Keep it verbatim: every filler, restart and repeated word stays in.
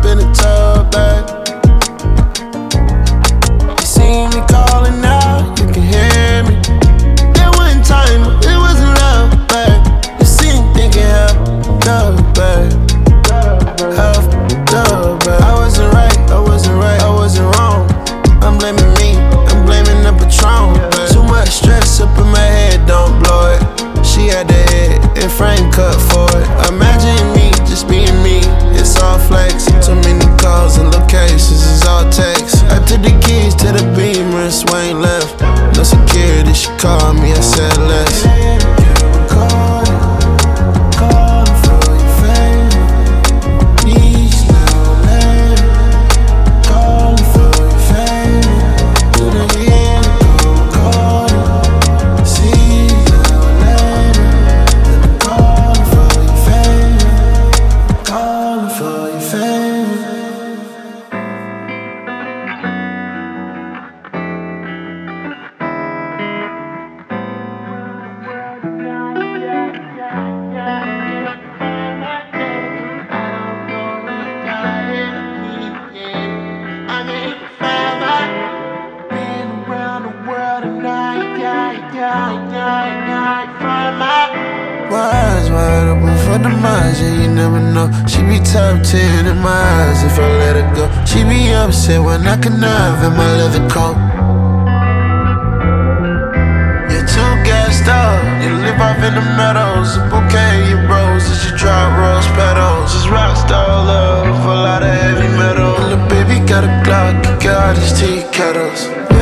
in the tub, babe. You see me calling out, you can hear me. It wasn't time, it wasn't love, babe. You see me thinking half dub, babe. Half dub, babe. I wasn't right, I wasn't right, I wasn't wrong. I'm blaming me, I'm blaming the Patron, babe. Too much stress up in my head, don't blow it. She had the head and frame cut for it. Imagine me just being me, it's all flex. Too many calls and locations, it's all text. I took the keys to the Beamer and Swain left. No security, she called me, I said less. My eyes wide open for the minds, yeah, you never know. She be top ten in my eyes if I let her go. She be upset when I connive in my leather coat. You're too gassed up, you live off in the meadows. A bouquet of your roses, you drop rose petals. It's rockstar love, a lot of heavy metal. And the baby got a Glock, you got these tea kettles.